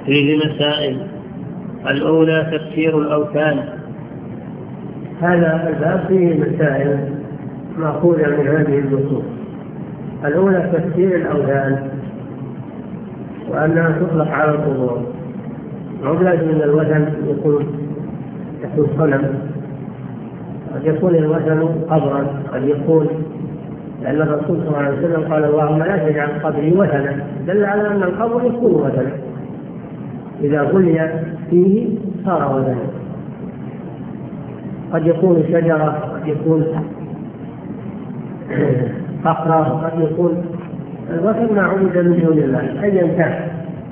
فيه مسائل. الأولى تفسير الأوثان. هذا الباب فيه مسائل مأخوذة من هذه النصوص. الأولى تفسير الأوثان، وأنها تطلق على القبور، عبلة من الوثن يكون صنم، قد يكون الوثن قبرا، قد يكون، لأن الرسول صلى الله عليه وسلم قال اللهم لا تجعل قبري وثنا، دل على أن القبر يكون وثنا، إذا غلي فيه صار وثنا. قد يكون شجرة، قد يكون صخرة، قد يكون الوثن ما عبد من دون الله أيا كان.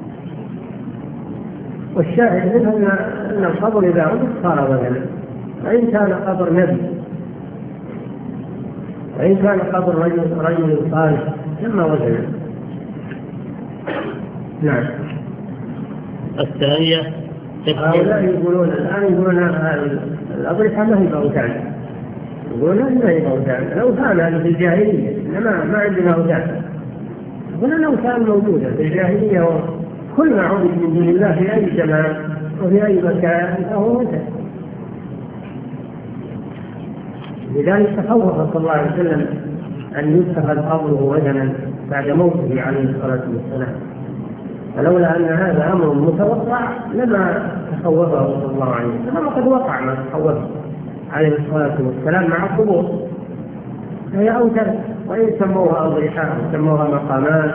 والشاهد منه أن القبر إذا عبد صار وثنا، وإن كان قبر نبي، وإن كان قبر رجل صالح ثم وثنا. نعم. الثانية هؤلاء يقولون الآن الأضرحة ما هي أوثان، يقولون ما هي أوثان، الأوثان هذه في الجاهلية، إنما ما عندنا أوثان. يقولون الأوثان موجودة في الجاهلية، وكل ما عبد من دون الله في أي زمان وفي أي مكان فهو وثن. لذلك تخوف صلى الله عليه وسلم أن يتخذ قبره وثنا بعد موته عليه الصلاة والسلام، فلولا أن هذا أمر متوقع لما تخوفه صلى الله عليه وسلم، وقد وقع ما تخوفه عليه الصلاة والسلام مع القبور، فهي أوثان. وإن سموها أضرحة أو سموها مقامات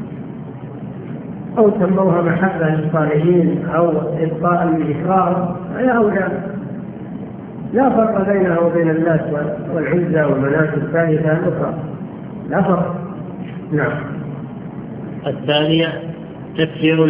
أو سموها محبة للصالحين أو إبقاء للإكرام، فهي أوثان، لا فرق بينها وبين اللات والعزى والمناة الثالثة الأخرى، لا فرق. نعم. الثانية تفسير